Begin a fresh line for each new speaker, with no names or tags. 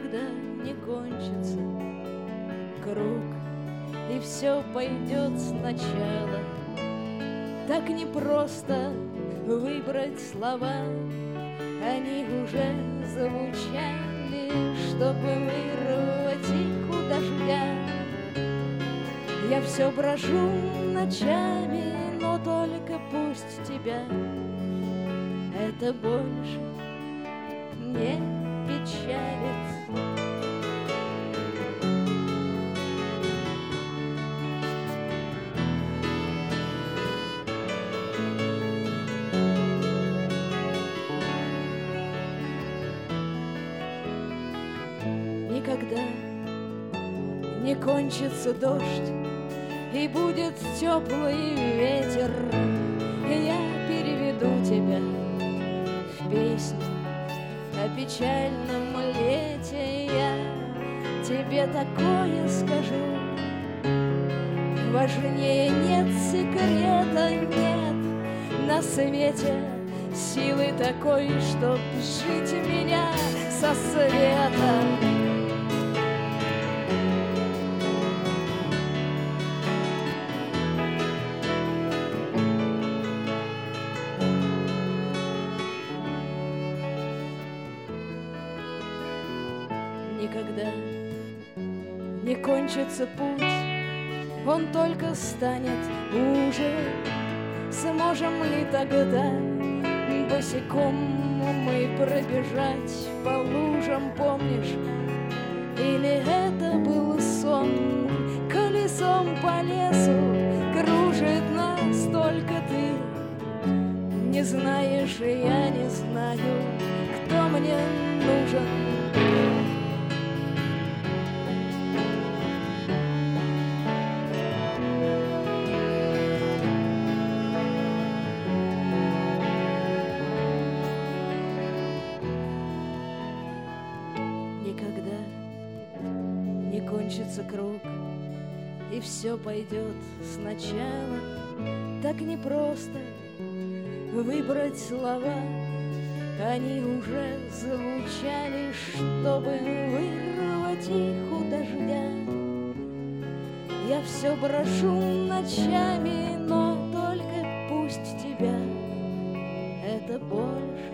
никогда не кончится круг, и все пойдет сначала. Так непросто выбрать слова, они уже звучали, чтобы вырвать их у дождя. Я все брожу ночами, но только пусть тебя это больше не печалит. Никогда не кончится дождь, и будет теплый ветер, и я переведу тебя в песню о печальном лете. Я тебе такое скажу: важнее нет секрета, нет на свете силы такой, чтоб жить меня со света. Никогда не кончится путь, он только станет уже. Сможем ли тогда босиком мы пробежать по лужам, помнишь? Или это был сон? Колесом по лесу кружит нас только ты. Не знаешь, и я не знаю, кто мне нужен. Никогда не кончится круг, и все пойдет сначала. Так непросто выбрать слова, они уже звучали, чтобы вырвать их у дождя. Я все брошу ночами, но только пусть тебя это больше